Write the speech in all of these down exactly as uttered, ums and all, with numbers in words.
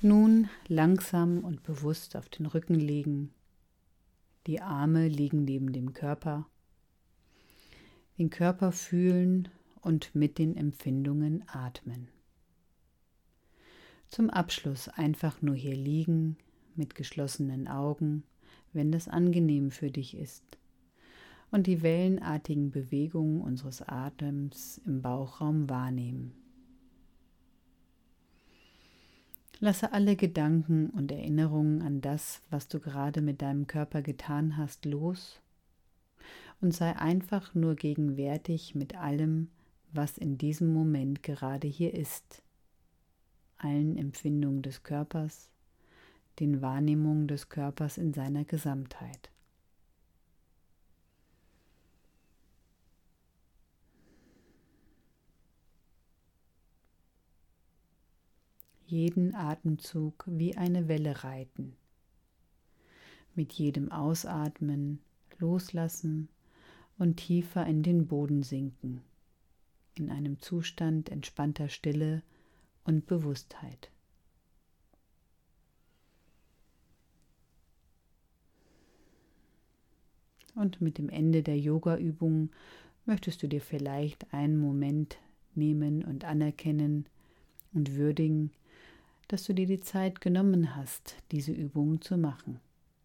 Nun langsam und bewusst auf den Rücken legen. Die Arme liegen neben dem Körper. Den Körper fühlen und mit den Empfindungen atmen. Zum Abschluss einfach nur hier liegen mit geschlossenen Augen, wenn das angenehm für dich ist, und die wellenartigen Bewegungen unseres Atems im Bauchraum wahrnehmen. Lasse alle Gedanken und Erinnerungen an das, was du gerade mit deinem Körper getan hast, los und sei einfach nur gegenwärtig mit allem, was in diesem Moment gerade hier ist, allen Empfindungen des Körpers, den Wahrnehmungen des Körpers in seiner Gesamtheit. Jeden Atemzug wie eine Welle reiten. Mit jedem Ausatmen loslassen und tiefer in den Boden sinken, in einem Zustand entspannter Stille und Bewusstheit. Und mit dem Ende der Yoga-Übung möchtest du dir vielleicht einen Moment nehmen und anerkennen und würdigen, dass du dir die Zeit genommen hast, diese Übungen zu machen.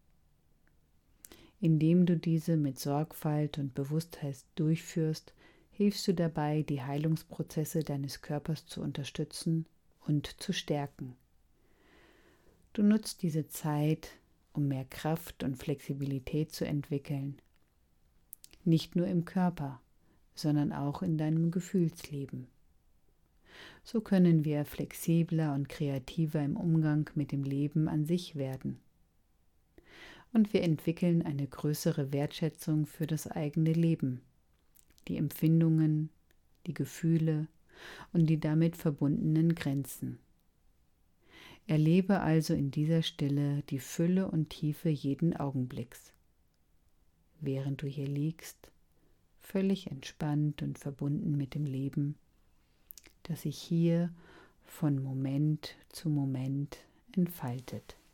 Indem du diese mit Sorgfalt und Bewusstheit durchführst, hilfst du dabei, die Heilungsprozesse deines Körpers zu unterstützen und zu stärken. Du nutzt diese Zeit, um mehr Kraft und Flexibilität zu entwickeln, nicht nur im Körper, sondern auch in deinem Gefühlsleben. So können wir flexibler und kreativer im Umgang mit dem Leben an sich werden. Und wir entwickeln eine größere Wertschätzung für das eigene Leben, die Empfindungen, die Gefühle und die damit verbundenen Grenzen. Erlebe also in dieser Stille die Fülle und Tiefe jeden Augenblicks, während du hier liegst, völlig entspannt und verbunden mit dem Leben, das sich hier von Moment zu Moment entfaltet.